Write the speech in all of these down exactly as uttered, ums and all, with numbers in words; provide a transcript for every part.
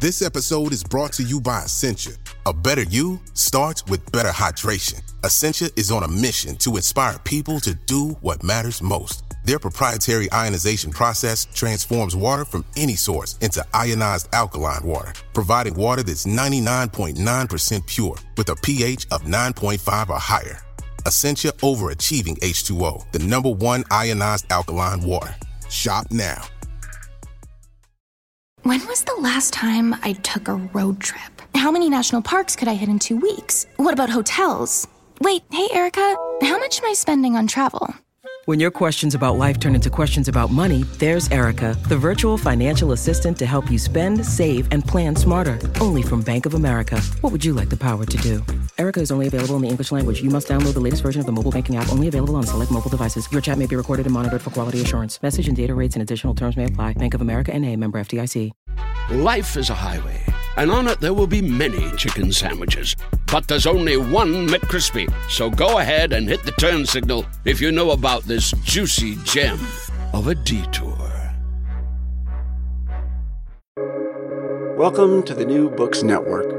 This episode is brought to you by Essentia. A better you starts with better hydration. Essentia is on a mission to inspire people to do what matters most. Their proprietary ionization process transforms water from any source into ionized alkaline water, providing water that's ninety-nine point nine percent pure with a pH of nine point five or higher. Essentia Overachieving H two O, the number one ionized alkaline water. Shop now. When was the last time I took a road trip? How many national parks could I hit in two weeks? What about hotels? Wait, hey, Erica, how much am I spending on travel? When your questions about life turn into questions about money, there's Erica, the virtual financial assistant to help you spend, save, and plan smarter. Only from Bank of America. What would you like the power to do? Erica is only available in the English language. You must download the latest version of the mobile banking app, only available on select mobile devices. Your chat may be recorded and monitored for quality assurance. Message and data rates and additional terms may apply. Bank of America N A, member F D I C. Life is a highway, and on it there will be many chicken sandwiches. But there's only one McCrispy. So go ahead and hit the turn signal if you know about this juicy gem of a detour. Welcome to the New Books Network.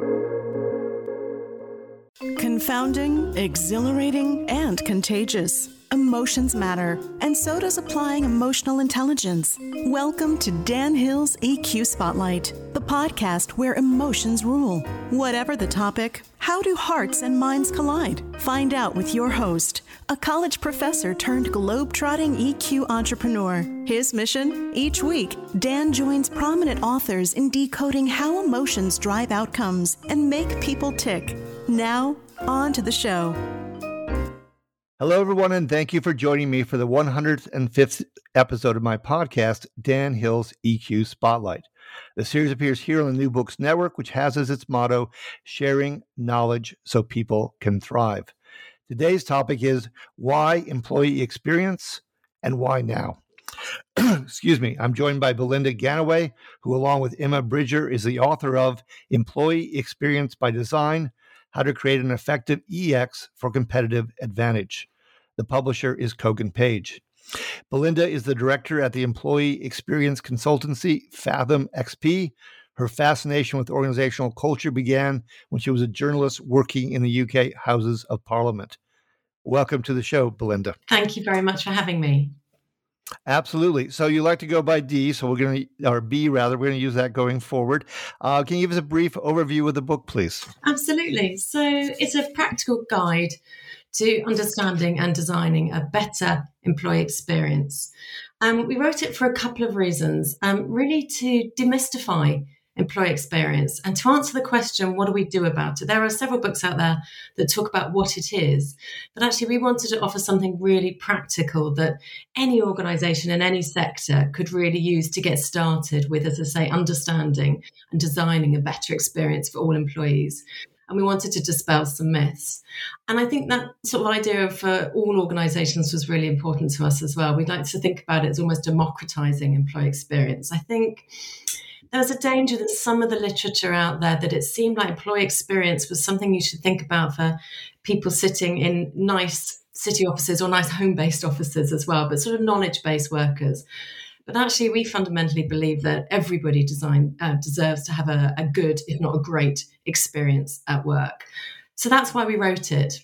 Confounding, exhilarating, and contagious. Emotions matter, and so does applying emotional intelligence. Welcome to Dan Hill's E Q Spotlight, the podcast where emotions rule. Whatever the topic, how do hearts and minds collide? Find out with your host, a college professor turned globe-trotting E Q entrepreneur. His mission? Each week, Dan joins prominent authors in decoding how emotions drive outcomes and make people tick. Now, on to the show. Hello, everyone, and thank you for joining me for the one hundred fifth episode of my podcast, Dan Hill's E Q Spotlight. The series appears here on the New Books Network, which has as its motto, sharing knowledge so people can thrive. Today's topic is why employee experience and why now? Excuse me. I'm joined by Belinda Ganaway, who, along with Emma Bridger, is the author of Employee Experience by Design, How to Create an Effective E X for Competitive Advantage. The publisher is Kogan Page. Belinda is the director at the employee experience consultancy Fathom X P. Her fascination with organizational culture began when she was a journalist working in the U K Houses of Parliament. Welcome to the show, Belinda. Thank you very much for having me. Absolutely. So you like to go by D, so we're going to, or B rather, we're going to use that going forward. Uh, can you give us a brief overview of the book, please? Absolutely. So it's a practical guide to understanding and designing a better employee experience. Um, we wrote it for a couple of reasons, um, really to demystify employee experience and to answer the question, what do we do about it? There are several books out there that talk about what it is, but actually we wanted to offer something really practical that any organization in any sector could really use to get started with, as I say, understanding and designing a better experience for all employees. And we wanted to dispel some myths. And I think that sort of idea for all organizations was really important to us as well. We'd like to think about it as almost democratizing employee experience. I think there was a danger that some of the literature out there that it seemed like employee experience was something you should think about for people sitting in nice city offices or nice home-based offices as well, but sort of knowledge-based workers. But actually, we fundamentally believe that everybody design, uh, deserves to have a, a good, if not a great, experience at work. So that's why we wrote it.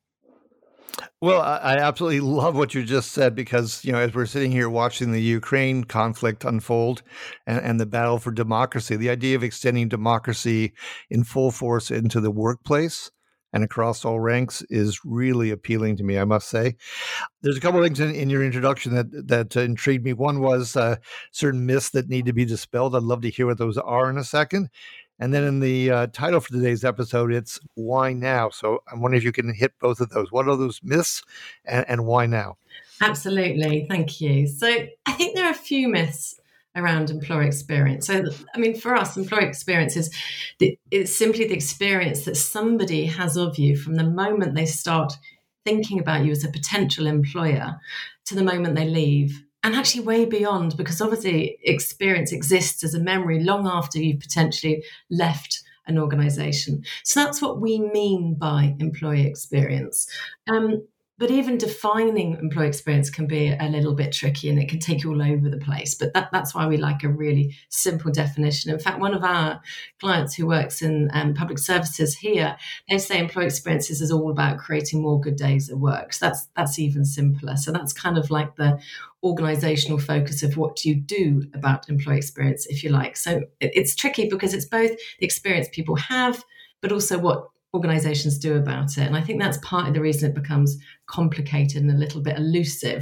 Well, I absolutely love what you just said because, you know, as we're sitting here watching the Ukraine conflict unfold and, and the battle for democracy, the idea of extending democracy in full force into the workplace and across all ranks is really appealing to me, I must say. There's a couple of things in, in your introduction that that uh, intrigued me. One was uh, certain myths that need to be dispelled. I'd love to hear what those are in a second. And then in the uh, title for today's episode, it's Why Now? So I'm wondering if you can hit both of those. What are those myths and, and why now? Absolutely. Thank you. So I think there are a few myths around employee experience. So, I mean, for us, employee experience is the, it's simply the experience that somebody has of you from the moment they start thinking about you as a potential employer to the moment they leave. And actually way beyond, because obviously experience exists as a memory long after you've potentially left an organization. So that's what we mean by employee experience. Um, But even defining employee experience can be a little bit tricky, and it can take you all over the place. But that, that's why we like a really simple definition. In fact, one of our clients who works in um, public services here, they say employee experiences is all about creating more good days at work. So that's that's even simpler. So that's kind of like the organizational focus of what do you do about employee experience, if you like. So it, it's tricky because it's both the experience people have, but also what organizations do about it. And I think that's part of the reason it becomes complicated and a little bit elusive.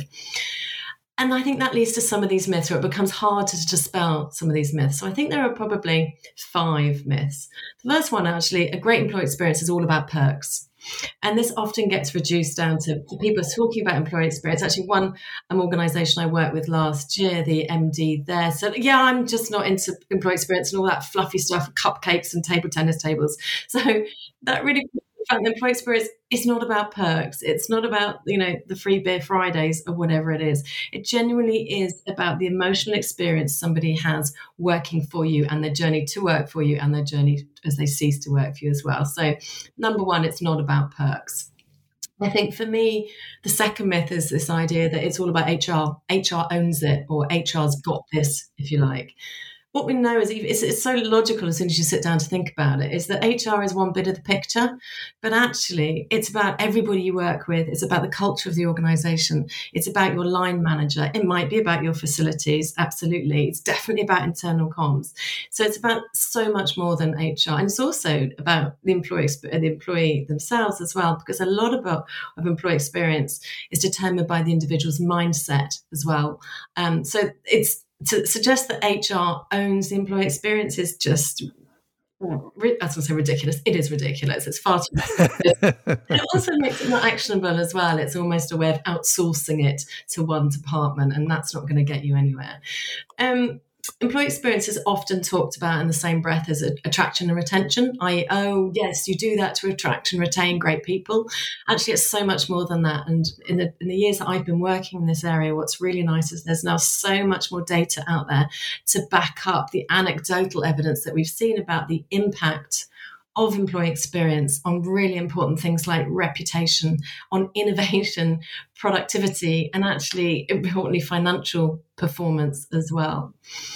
And I think that leads to some of these myths, or it becomes hard to dispel some of these myths. So I think there are probably five myths. The first one, actually, a great employee experience is all about perks. And this often gets reduced down to, to people talking about employee experience. Actually, one um, organisation I worked with last year, the M D there said, yeah, I'm just not into employee experience and all that fluffy stuff, cupcakes and table tennis tables. So that really, in fact, the employee experience is not about perks. It's not about, you know, the free beer Fridays or whatever it is. It genuinely is about the emotional experience somebody has working for you, and their journey to work for you, and their journey as they cease to work for you as well. So number one, it's not about perks. I think for me, the second myth is this idea that it's all about H R. H R owns it, or H R's got this, if you like. What we know is it's, it's so logical as soon as you sit down to think about it, is that H R is one bit of the picture, but actually it's about everybody you work with. It's about the culture of the organization. It's about your line manager. It might be about your facilities. Absolutely. It's definitely about internal comms. So it's about so much more than H R. And it's also about the employee, the employee themselves as well, because a lot about, of employee experience is determined by the individual's mindset as well. Um, so it's, to suggest that H R owns the employee experience is just, I was going to say ridiculous. It is ridiculous. It's far too It also makes it not actionable as well. It's almost a way of outsourcing it to one department, and that's not going to get you anywhere. Um, employee experience is often talked about in the same breath as attraction and retention, that is, oh, yes, you do that to attract and retain great people. Actually, it's so much more than that. And in the, in the years that I've been working in this area, what's really nice is there's now so much more data out there to back up the anecdotal evidence that we've seen about the impact of employee experience on really important things like reputation, on innovation, productivity, and actually, importantly, financial performance as well.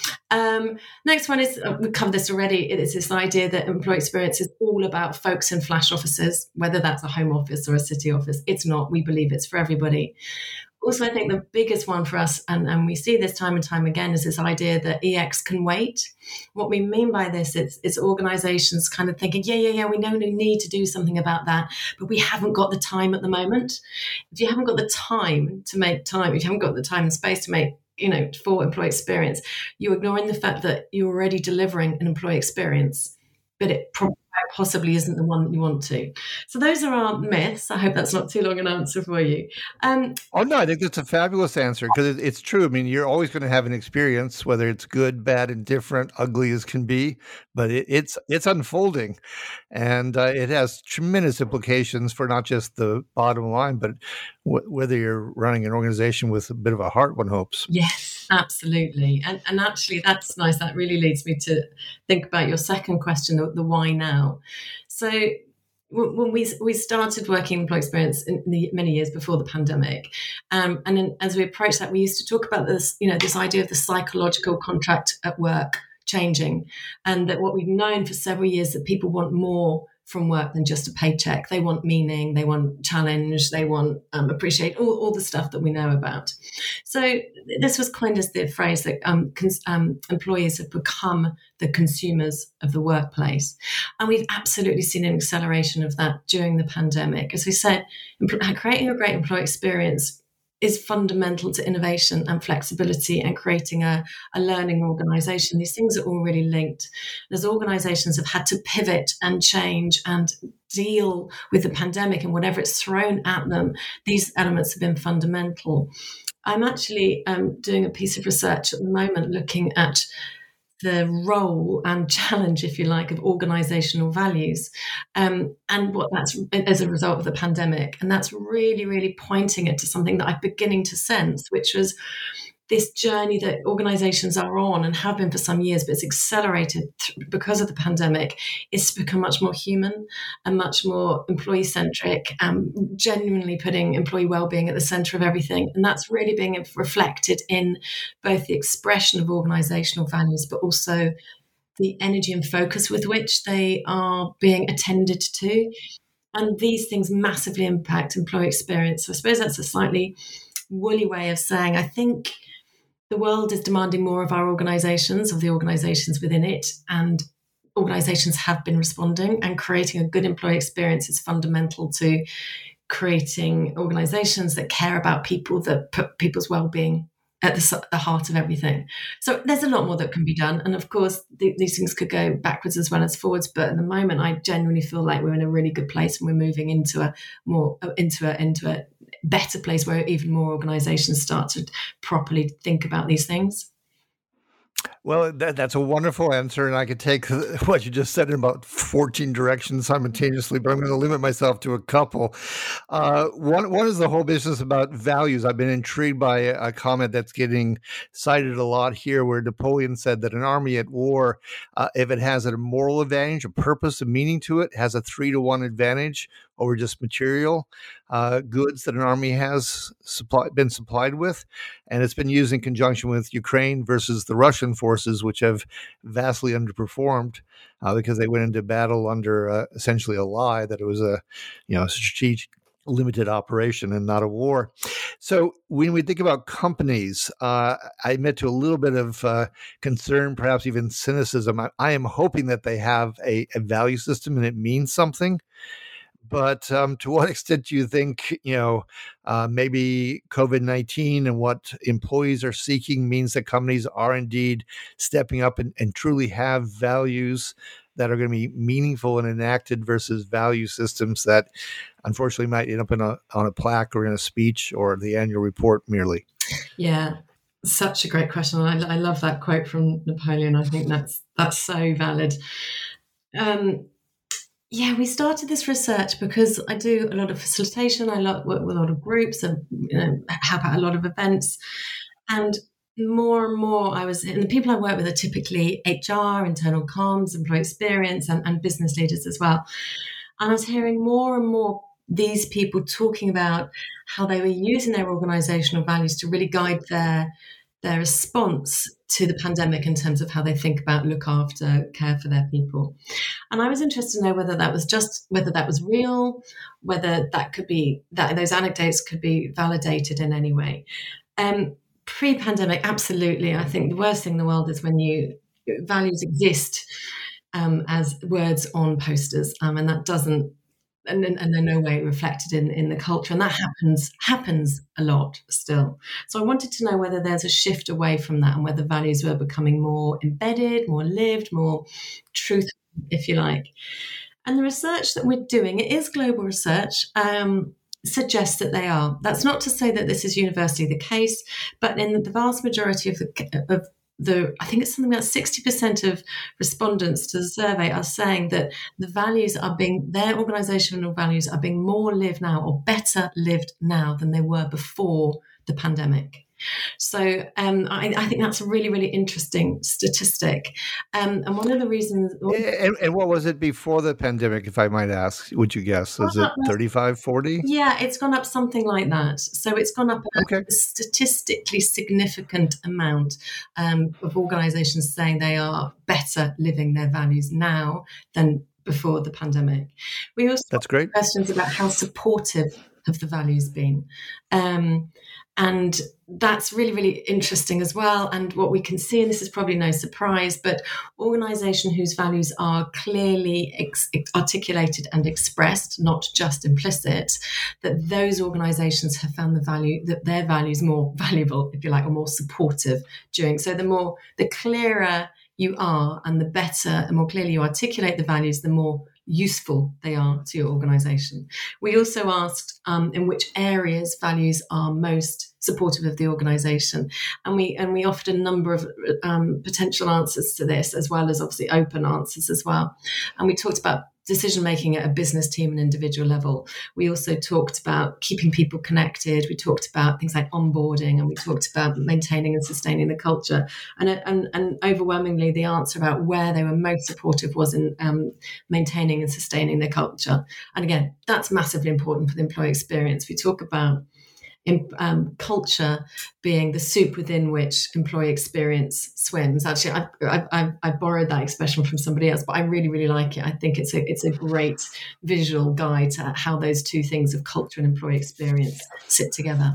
Um, next one is, uh, we covered this already, it is this idea that employee experience is all about folks in flash offices, whether that's a home office or a city office. It's not. We believe it's for everybody. Also, I think the biggest one for us, and, and we see this time and time again, is this idea that E X can wait. What we mean by this is, is organizations kind of thinking, yeah, yeah, yeah, we know we need to do something about that, but we haven't got the time at the moment. If you haven't got the time to make time, if you haven't got the time and space to make, you know, for employee experience, you're ignoring the fact that you're already delivering an employee experience, but it probably possibly isn't the one that you want to. So those are our myths. I hope that's not too long an answer for you. Um, oh, no, I think that's a fabulous answer, because it, it's true. I mean, you're always going to have an experience, whether it's good, bad, indifferent, ugly as can be, but it, it's it's unfolding. And uh, it has tremendous implications for not just the bottom line, but w- whether you're running an organization with a bit of a heart, one hopes. Yes, absolutely. And, and actually, that's nice. That really leads me to think about your second question, the, the why now. So when we we started working in employee experience in the many years before the pandemic, um, and then as we approached that, we used to talk about this, you know, this idea of the psychological contract at work changing, and that what we've known for several years that people want more from work than just a paycheck. They want meaning, they want challenge, they want um, appreciate all, all the stuff that we know about. So this was coined as the phrase that um, cons- um, employees have become the consumers of the workplace. And we've absolutely seen an acceleration of that during the pandemic. As we said, imp- creating a great employee experience is fundamental to innovation and flexibility and creating a, a learning organization. These things are all really linked. As organizations have had to pivot and change and deal with the pandemic and whatever it's thrown at them, these elements have been fundamental. I'm actually um, doing a piece of research at the moment looking at the role and challenge, if you like, of organizational values, um, and what that's as a result of the pandemic. And that's really, really pointing it to something that I'm beginning to sense, which was this journey that organizations are on and have been for some years, but it's accelerated because of the pandemic, is to become much more human and much more employee-centric, um, genuinely putting employee well-being at the center of everything. And that's really being reflected in both the expression of organizational values, but also the energy and focus with which they are being attended to. And these things massively impact employee experience. So I suppose that's a slightly woolly way of saying, I think the world is demanding more of our organizations, of the organizations within it, and organizations have been responding, and creating a good employee experience is fundamental to creating organizations that care about people, that put people's well-being at the, the heart of everything. So there's a lot more that can be done. And of course, th- these things could go backwards as well as forwards. But at the moment, I genuinely feel like we're in a really good place, and we're moving into a more, into a, into a better place where even more organizations start to properly think about these things. Well, that, that's a wonderful answer, and I could take what you just said in about fourteen directions simultaneously, but I'm going to limit myself to a couple. Uh, one, one is the whole business about values. I've been intrigued by a, a comment that's getting cited a lot here, where Napoleon said that an army at war, uh, if it has a moral advantage, a purpose, a meaning to it, has a three to one advantage over just material uh, goods that an army has supply, been supplied with. And it's been used in conjunction with Ukraine versus the Russian forces, which have vastly underperformed uh, because they went into battle under uh, essentially a lie that it was a, you know, strategic limited operation and not a war. So when we think about companies, uh, I admit to a little bit of uh, concern, perhaps even cynicism. I, I am hoping that they have a, a value system and it means something. But um, to what extent do you think, you know, uh, maybe COVID nineteen and what employees are seeking means that companies are indeed stepping up and, and truly have values that are going to be meaningful and enacted versus value systems that unfortunately might end up in a, on a plaque or in a speech or the annual report merely? Yeah, such a great question. I, I love that quote from Napoleon. I think that's that's so valid. Um, Yeah, we started this research because I do a lot of facilitation. I work with a lot of groups and, you know, help out a lot of events. And more and more I was, and the people I work with are typically H R, internal comms, employee experience, and, and business leaders as well. And I was hearing more and more these people talking about how they were using their organizational values to really guide their their response to the pandemic in terms of how they think about, look after, care for their people. And I was interested to know whether that was just, whether that was real, whether that could be, that those anecdotes could be validated in any way. Um, pre-pandemic, absolutely. I think the worst thing in the world is when you, values exist um, as words on posters, um, and that doesn't, And, and they're no way reflected in, in the culture. And that happens happens a lot still. So I wanted to know whether there's a shift away from that and whether values were becoming more embedded, more lived, more truthful, if you like. And the research that we're doing, it is global research, um, suggests that they are. That's not to say that this is universally the case, but in the vast majority of the of The, I think it's something like sixty percent of respondents to the survey are saying that the values are being, their organizational values are being more lived now or better lived now than they were before the pandemic. So um, I, I think that's a really, really interesting statistic. Um, and one of the reasons... And, and what was it before the pandemic, if I might ask? Would you guess? Is it thirty-five, forty? Yeah, it's gone up something like that. So it's gone up a, okay. a statistically significant amount um, of organizations saying they are better living their values now than before the pandemic. We also That's great. have questions about how supportive have the values been. Um, and that's really, really interesting as well. And what we can see, and this is probably no surprise, but organizations whose values are clearly ex- articulated and expressed, not just implicit, that those organizations have found the value, that their values more valuable, if you like, or more supportive during. So the more, the clearer you are and the better and more clearly you articulate the values, the more useful they are to your organization. We also asked um, in which areas values are most supportive of the organization, and we and we offered a number of um, potential answers to this, as well as obviously open answers as well. And we talked about decision making at a business team and individual level. We also talked about keeping people connected. We talked about things like onboarding, and we talked about maintaining and sustaining the culture. And and, and overwhelmingly, the answer about where they were most supportive was in um, maintaining and sustaining their culture. And again, that's massively important for the employee experience. We talk about In, um, culture being the soup within which employee experience swims. Actually, I, I, I, I borrowed that expression from somebody else, but I really, really like it. I think it's a it's a great visual guide to how those two things of culture and employee experience sit together.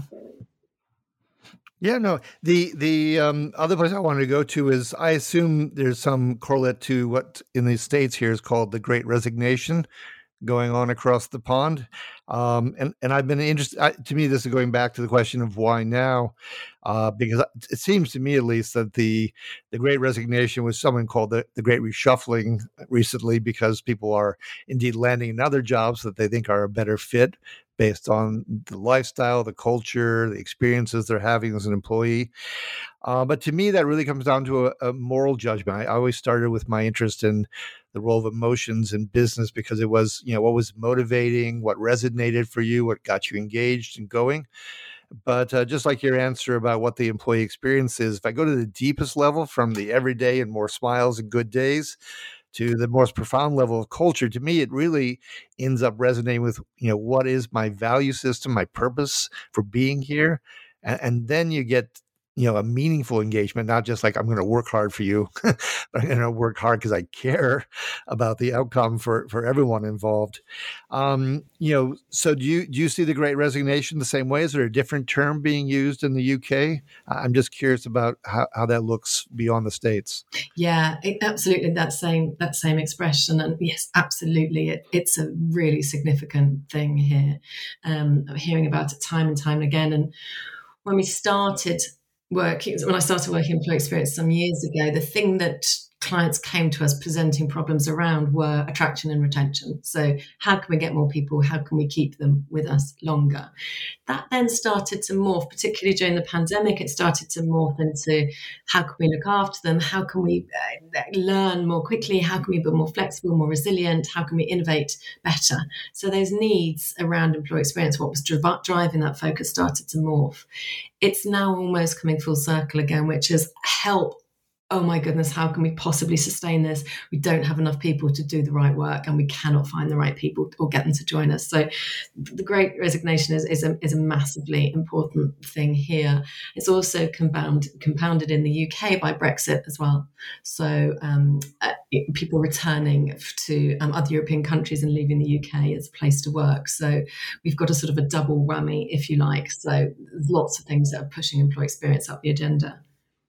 Yeah, no. The the um, other place I wanted to go to is, I assume there's some correlate to what in the States here is called the Great Resignation going on across the pond. Um, and, and I've been interested, I, to me, this is going back to the question of why now, uh, because it seems to me at least that the the Great Resignation was someone called the, the Great Reshuffling recently, because people are indeed landing in other jobs that they think are a better fit based on the lifestyle, the culture, the experiences they're having as an employee. Uh, but to me, that really comes down to a, a moral judgment. I, I always started with my interest in the role of emotions in business, because it was, you know, what was motivating, what resonated for you, what got you engaged and going. But uh, just like your answer about what the employee experience is, if I go to the deepest level, from the everyday and more smiles and good days to the most profound level of culture, to me, it really ends up resonating with, you know, what is my value system, my purpose for being here. And, and then you get, you know, a meaningful engagement, not just like, I'm going to work hard for you, but I'm going to work hard because I care about the outcome for, for everyone involved. Um, you know, so do you, do you see the Great Resignation the same way? Is there a different term being used in the U K? I'm just curious about how, how that looks beyond the States. Yeah, it, absolutely. That same, that same expression. And yes, absolutely. It, it's a really significant thing here. Um, I'm hearing about it time and time again. And when we started working, when I started working in employee experience some years ago, the thing that clients came to us presenting problems around were attraction and retention. So how can we get more people? How can we keep them with us longer? That then started to morph, particularly during the pandemic. It started to morph into how can we look after them? How can we uh, learn more quickly? How can we be more flexible, more resilient? How can we innovate better? So those needs around employee experience, what was dri- driving that focus, started to morph. It's now almost coming full circle again, which is help. Oh my goodness, how can we possibly sustain this? We don't have enough people to do the right work, and we cannot find the right people or get them to join us. So the Great Resignation is, is, a, is a massively important thing here. It's also compound, compounded in the U K by Brexit as well. So um, uh, people returning to um, other European countries and leaving the U K as a place to work. So we've got a sort of a double whammy, if you like. So there's lots of things that are pushing employee experience up the agenda.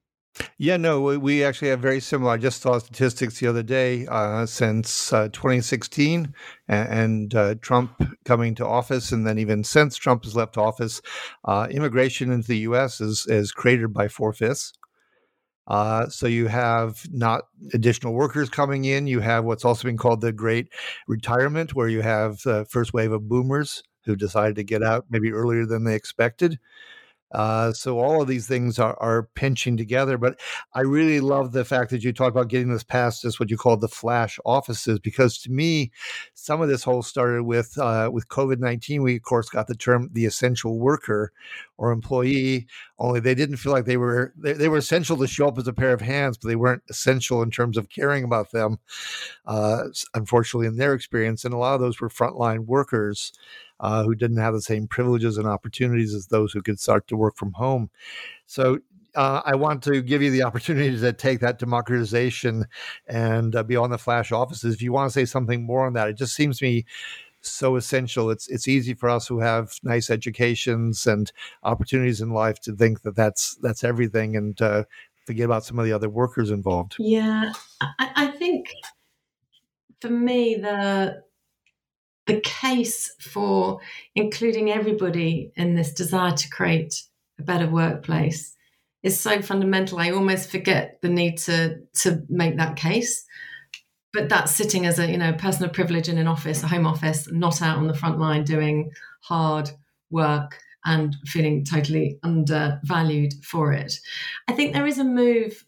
Yeah, no, we, we actually have very similar. I just saw statistics the other day uh, since uh, twenty sixteen and, and uh, Trump coming to office, and then even since Trump has left office, uh, immigration into the U S is, is cratered by four-fifths. Uh, so you have not additional workers coming in. You have what's also been called the Great Retirement, where you have the first wave of boomers who decided to get out maybe earlier than they expected. Uh, so all of these things are, are pinching together. But I really love the fact that you talked about getting this past this, what you call the flash offices, because to me, some of this whole started with uh, with COVID nineteen. We, of course, got the term the essential worker or employee, only they didn't feel like they were they, they were essential to show up as a pair of hands, but they weren't essential in terms of caring about them, uh, unfortunately, in their experience. And a lot of those were frontline workers Uh, who didn't have the same privileges and opportunities as those who could start to work from home. So uh, I want to give you the opportunity to take that democratization and uh, beyond the flash offices. If you want to say something more on that, it just seems to me so essential. It's it's easy for us who have nice educations and opportunities in life to think that that's that's everything, and uh, forget about some of the other workers involved. Yeah, I, I think for me the the case for including everybody in this desire to create a better workplace is so fundamental. I almost forget the need to to make that case. But that's sitting as a, you know, person of privilege in an office, a home office, not out on the front line doing hard work and feeling totally undervalued for it. I think there is a move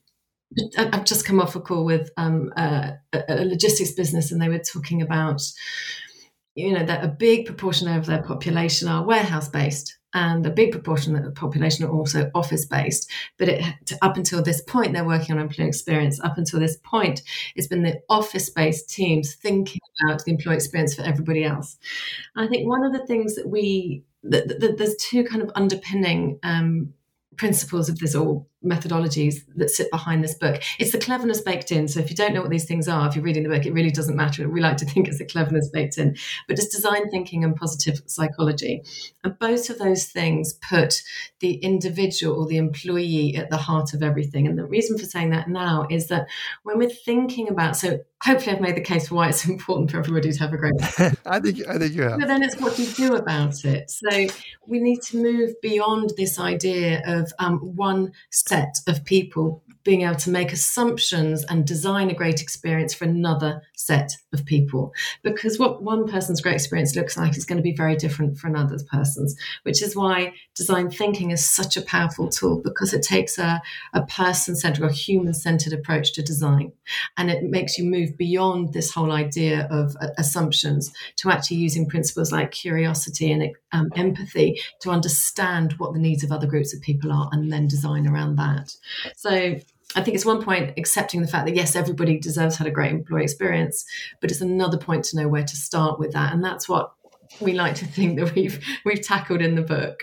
I've just come off a call with um, a, a logistics business, and they were talking about, you know, that a big proportion of their population are warehouse based, and a big proportion of the population are also office based. But it, up until this point, they're working on employee experience. Up until this point, it's been the office based teams thinking about the employee experience for everybody else. And I think one of the things that we that, that there's two kind of underpinning um, principles of this, or methodologies that sit behind this book. It's the cleverness baked in. So if you don't know what these things are, if you're reading the book, it really doesn't matter. We like to think it's the cleverness baked in, but it's design thinking and positive psychology. And both of those things put the individual or the employee at the heart of everything. And the reason for saying that now is that when we're thinking about, so hopefully I've made the case for why it's important for everybody to have a great life. I think I think you have. But then it's what you do about it. So we need to move beyond this idea of um, one set of people being able to make assumptions and design a great experience for another set of people. Because what one person's great experience looks like is going to be very different for another person's, which is why design thinking is such a powerful tool, because it takes a, a person-centered or human-centered approach to design. And it makes you move beyond this whole idea of uh, assumptions to actually using principles like curiosity and um, empathy to understand what the needs of other groups of people are and then design around that. So I think it's one point accepting the fact that, yes, everybody deserves to have a great employee experience, but it's another point to know where to start with that. And that's what we like to think that we've we've tackled in the book.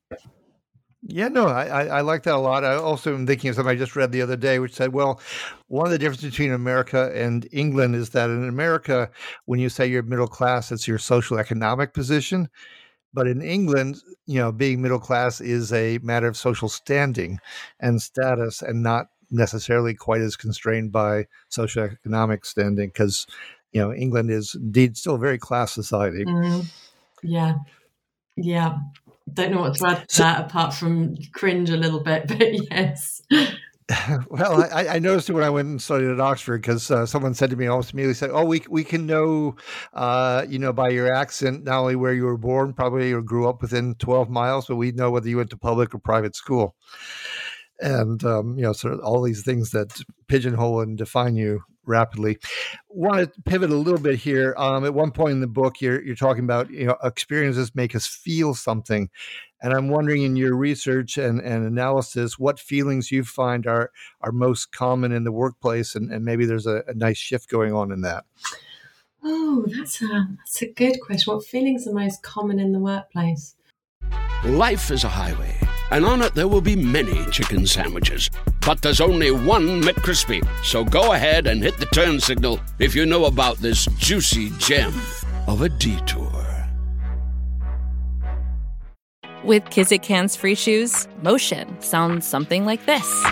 Yeah, no, I, I, I like that a lot. I also am thinking of something I just read the other day, which said, well, one of the differences between America and England is that in America, when you say you're middle class, it's your social economic position. But in England, you know, being middle class is a matter of social standing and status, and not necessarily quite as constrained by socioeconomic standing, because, you know, England is indeed still a very class society. Mm, yeah. Yeah. Don't know what to add to that apart from cringe a little bit, but yes. Well, I, I noticed it when I went and studied at Oxford, because uh, someone said to me, almost immediately said, oh, we we can know, uh, you know, by your accent, not only where you were born, probably, or grew up within twelve miles, but we know whether you went to public or private school. And, um, you know, sort of all these things that pigeonhole and define you rapidly. Want to pivot a little bit here. Um, at one point in the book, you're you're talking about, you know, experiences make us feel something. And I'm wondering, in your research and, and analysis, what feelings you find are are most common in the workplace, and, and maybe there's a, a nice shift going on in that. Oh, that's a that's a good question. What feelings are most common in the workplace? Life is a highway, and on it there will be many chicken sandwiches. But there's only one McCrispy. So go ahead and hit the turn signal if you know about this juicy gem of a detour. With Kizik Hands Free Shoes, motion sounds something like this.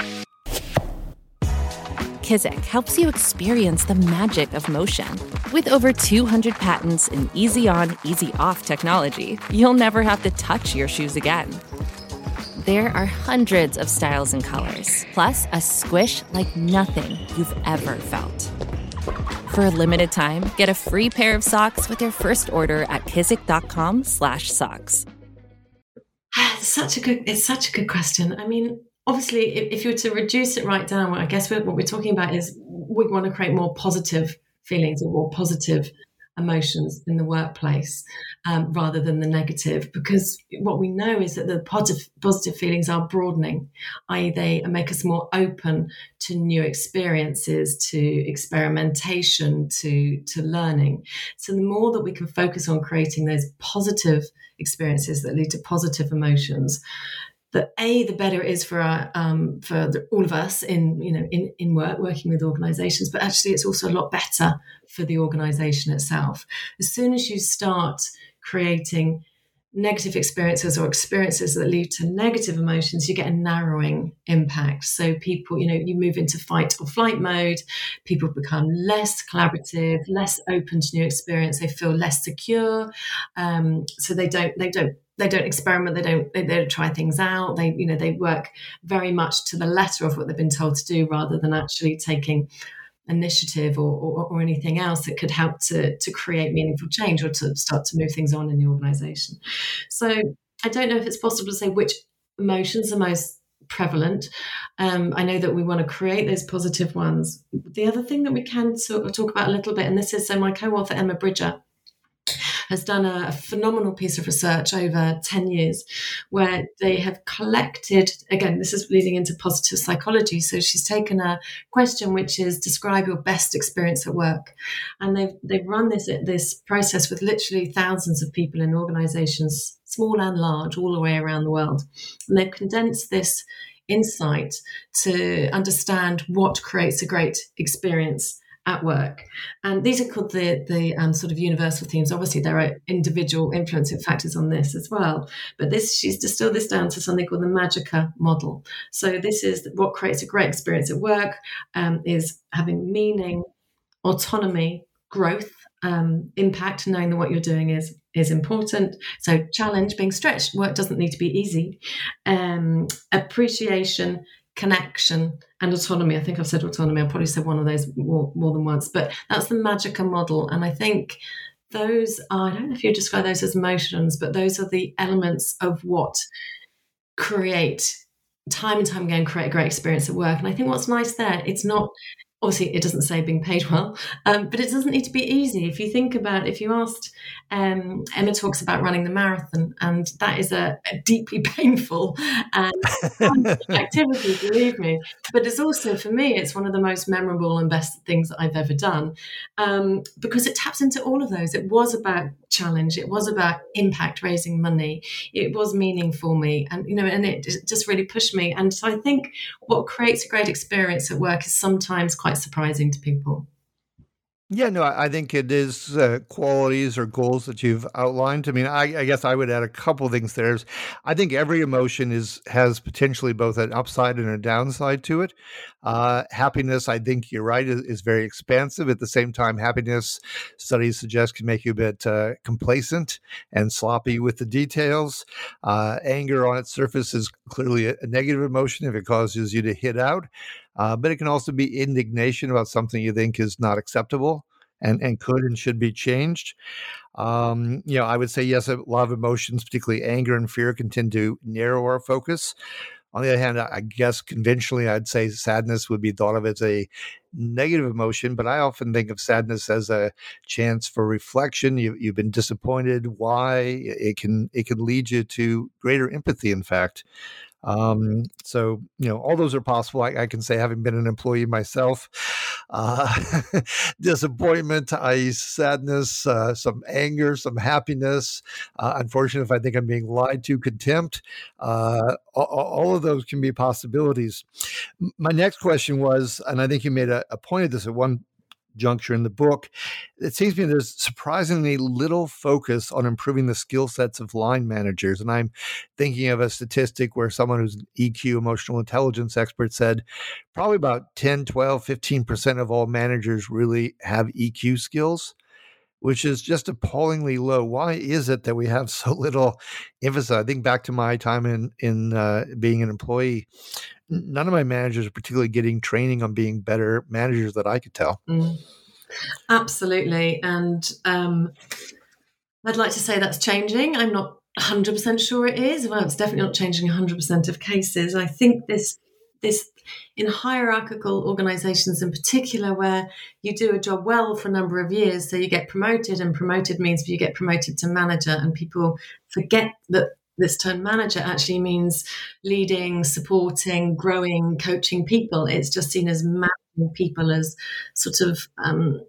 Kizik helps you experience the magic of motion. With over two hundred patents and easy-on, easy-off technology, you'll never have to touch your shoes again. There are hundreds of styles and colors, plus a squish like nothing you've ever felt. For a limited time, get a free pair of socks with your first order at kizik.com slash socks. It's such a good, it's such a good question. I mean, obviously, if, if you were to reduce it right down, I guess what we're talking about is we want to create more positive feelings or more positive emotions in the workplace um, rather than the negative, because what we know is that the positive, positive feelings are broadening, that is they make us more open to new experiences, to experimentation, to, to learning. So the more that we can focus on creating those positive experiences that lead to positive emotions, that A, the better it is for our, um, for the, all of us in, you know, in, in work, working with organizations, but actually it's also a lot better for the organization itself. As soon as you start creating negative experiences or experiences that lead to negative emotions, you get a narrowing impact. So people, you know, you move into fight or flight mode, people become less collaborative, less open to new experience, they feel less secure. Um, so they don't, they don't, They don't experiment. They don't. They, they don't try things out. They, you know, they work very much to the letter of what they've been told to do, rather than actually taking initiative or, or, or anything else that could help to to create meaningful change or to start to move things on in the organisation. So I don't know if it's possible to say which emotions are most prevalent. Um, I know that we want to create those positive ones. The other thing that we can sort of talk about a little bit, and this is, so my co-author Emma Bridger has done a, a phenomenal piece of research over ten years where they have collected, again, this is leading into positive psychology. So she's taken a question which is describe your best experience at work. And they've, they've run this, this process with literally thousands of people in organizations, small and large, all the way around the world. And they've condensed this insight to understand what creates a great experience at work. And these are called the the um, sort of universal themes. Obviously, there are individual influencing factors on this as well. But this, she's distilled this down to something called the Magica model. So this is what creates a great experience at work, um, is having meaning, autonomy, growth, um, impact, knowing that what you're doing is is important. So challenge, being stretched. Work doesn't need to be easy. Um, appreciation, connection, and autonomy. I think I've said autonomy. I've probably said one of those more, more than once, but that's the Magica model. And I think those are, I don't know if you describe those as emotions, but those are the elements of what create, time and time again, create a great experience at work. And I think what's nice there, it's not, obviously it doesn't say being paid well, um, but it doesn't need to be easy. If you think about, if you asked, um, Emma talks about running the marathon, and that is a, a deeply painful and activity, believe me. But it's also, for me, it's one of the most memorable and best things that I've ever done, um, because it taps into all of those. It was about challenge. It was about impact, raising money. It was meaning for me, and you know, and it just really pushed me. And so I think what creates a great experience at work is sometimes quite surprising to people. Yeah, no, I think it is uh, qualities or goals that you've outlined. I mean, I, I guess I would add a couple of things there. I think every emotion is has potentially both an upside and a downside to it. Uh, happiness, I think you're right, is, is very expansive. At the same time, happiness, studies suggest, can make you a bit uh, complacent and sloppy with the details. Uh, anger on its surface is clearly a, a negative emotion if it causes you to hit out. Uh, but it can also be indignation about something you think is not acceptable and, and could and should be changed. Um, you know, I would say, yes, a lot of emotions, particularly anger and fear, can tend to narrow our focus. On the other hand, I guess conventionally, I'd say sadness would be thought of as a negative emotion, but I often think of sadness as a chance for reflection. You, you've been disappointed. Why? It can it can lead you to greater empathy, in fact. Um, so, you know, all those are possible. I, I can say, having been an employee myself, uh, disappointment, that is sadness, uh, some anger, some happiness. Uh, unfortunately, if I think I'm being lied to, contempt, uh, all, all of those can be possibilities. My next question was, and I think you made a, a point of this at one juncture in the book, it seems to me there's surprisingly little focus on improving the skill sets of line managers. And I'm thinking of a statistic where someone who's an E Q, emotional intelligence expert, said probably about ten, twelve, fifteen percent of all managers really have E Q skills, which is just appallingly low. Why is it that we have so little emphasis? I think back to my time in, in uh, being an employee. None of my managers are particularly getting training on being better managers that I could tell. Mm. Absolutely. And um, I'd like to say that's changing. I'm not one hundred percent sure it is. Well, it's definitely not changing one hundred percent of cases. I think this, this in hierarchical organizations in particular, where you do a job well for a number of years, so you get promoted, and promoted means you get promoted to manager, and people forget that this term manager actually means leading, supporting, growing, coaching people. It's just seen as managing people as sort of, um,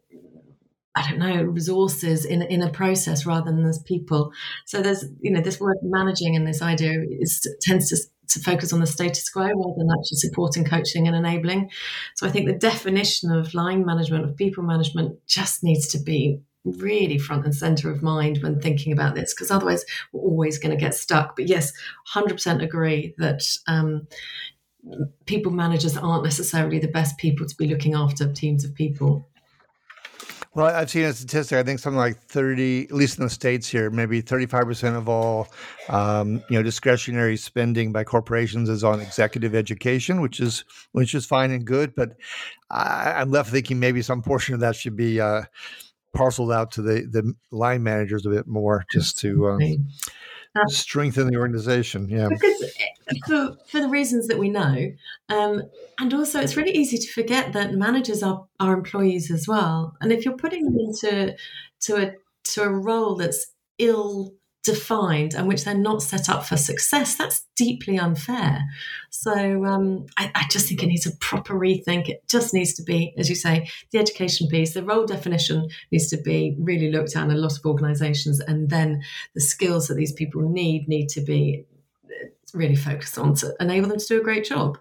I don't know, resources in in a process rather than as people. So there's, you know, this word managing and this idea is tends to to focus on the status quo rather than actually supporting, coaching, and enabling. So I think the definition of line management, of people management, just needs to be really front and center of mind when thinking about this, because otherwise we're always going to get stuck. But yes, one hundred percent agree that um, people managers aren't necessarily the best people to be looking after teams of people. Well, I've seen a statistic, I think something like thirty, at least in the States here, maybe thirty-five percent of all, um, you know, discretionary spending by corporations is on executive education, which is, which is fine and good. But I, I'm left thinking maybe some portion of that should be uh, parceled out to the, the line managers a bit more, just to, um, Um, Strengthen the organization, yeah. Because for, for the reasons that we know, um, and also it's really easy to forget that managers are, are employees as well. And if you're putting them into to a to a role that's ill-defined and which they're not set up for success, that's deeply unfair. So um, I, I just think it needs a proper rethink. It just needs to be, as you say, the education piece, the role definition needs to be really looked at in a lot of organisations, and then the skills that these people need need to be really focused on to enable them to do a great job.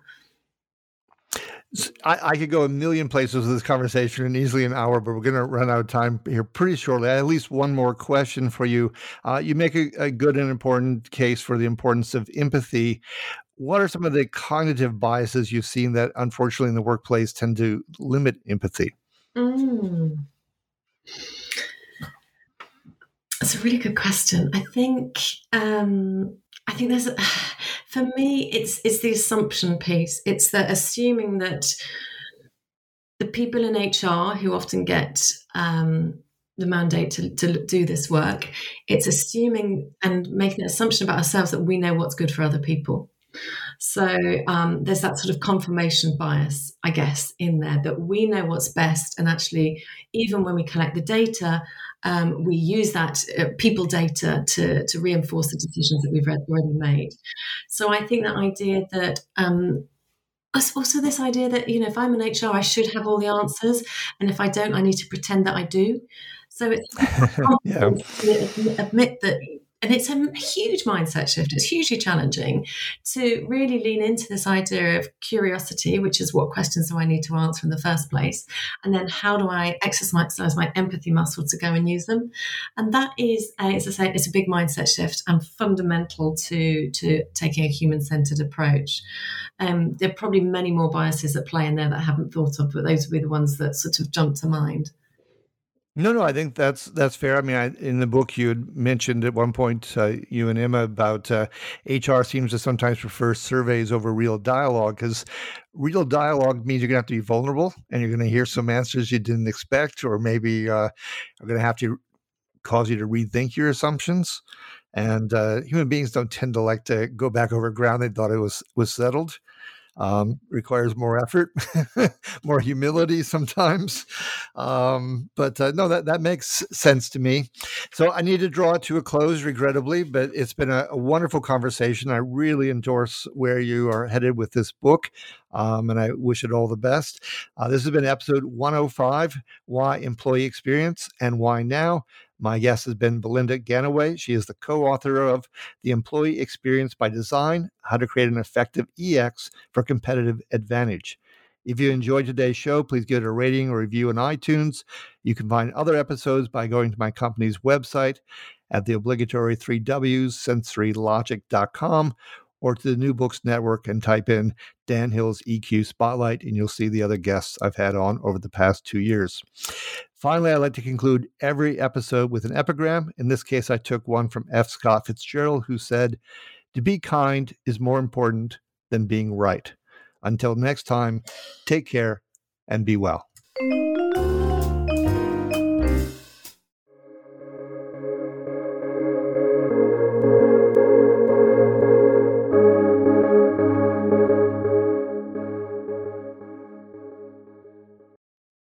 I, I could go a million places with this conversation in easily an hour, but we're going to run out of time here pretty shortly. I have at least one more question for you. Uh, you make a, a good and important case for the importance of empathy. What are some of the cognitive biases you've seen that, unfortunately, in the workplace tend to limit empathy? Mm. That's a really good question. I think um, I think there's, a, for me, it's it's the assumption piece. It's the assuming that the people in H R who often get um, the mandate to, to do this work, it's assuming and making an assumption about ourselves that we know what's good for other people. So um, there's that sort of confirmation bias, I guess, in there, that we know what's best. And actually, even when we collect the data, um, we use that uh, people data to, to reinforce the decisions that we've already made. So I think that idea that um, also this idea that, you know, if I'm in H R, I should have all the answers. And if I don't, I need to pretend that I do. So it's yeah. admit that. And it's a huge mindset shift. It's hugely challenging to really lean into this idea of curiosity, which is what questions do I need to answer in the first place? And then how do I exercise my empathy muscle to go and use them? And that is, uh, as I say, it's a big mindset shift and fundamental to, to taking a human-centered approach. Um, there are probably many more biases at play in there that I haven't thought of, but those would be the ones that sort of jump to mind. No, no, I think that's that's fair. I mean, I, in the book, you had mentioned at one point, uh, you and Emma, about uh, H R seems to sometimes prefer surveys over real dialogue, because real dialogue means you're going to have to be vulnerable and you're going to hear some answers you didn't expect, or maybe uh, are going to have to cause you to rethink your assumptions. And uh, human beings don't tend to like to go back over ground they thought it was was settled. Um, requires more effort, more humility sometimes. Um, but uh, no, that, that makes sense to me. So I need to draw it to a close, regrettably, but it's been a, a wonderful conversation. I really endorse where you are headed with this book, um, and I wish it all the best. Uh, this has been episode one oh five, Why Employee Experience and Why Now? My guest has been Belinda Ganaway. She is the co-author of The Employee Experience by Design, How to Create an Effective E X for Competitive Advantage. If you enjoyed today's show, please give it a rating or review on iTunes. You can find other episodes by going to my company's website at the obligatory three W's, sensory logic dot com, or to the New Books Network and type in Dan Hill's E Q Spotlight, and you'll see the other guests I've had on over the past two years. Finally, I like to conclude every episode with an epigram. In this case, I took one from F. Scott Fitzgerald, who said, "To be kind is more important than being right." Until next time, take care and be well.